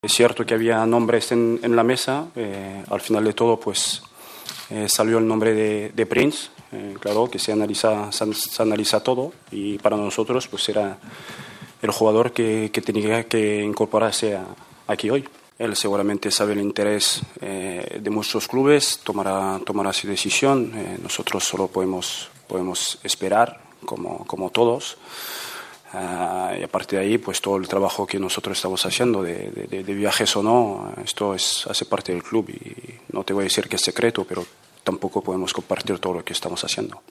Es cierto que había nombres en la mesa, al final de todo pues salió el nombre de Prince, claro que se analiza todo y para nosotros pues era el jugador que tenía que incorporarse aquí hoy. Él seguramente sabe el interés de muchos clubes, tomará su decisión, nosotros solo podemos esperar como todos. Y a partir de ahí, pues todo el trabajo que nosotros estamos haciendo, de viajes o no, esto hace parte del club y no te voy a decir que es secreto, pero tampoco podemos compartir todo lo que estamos haciendo.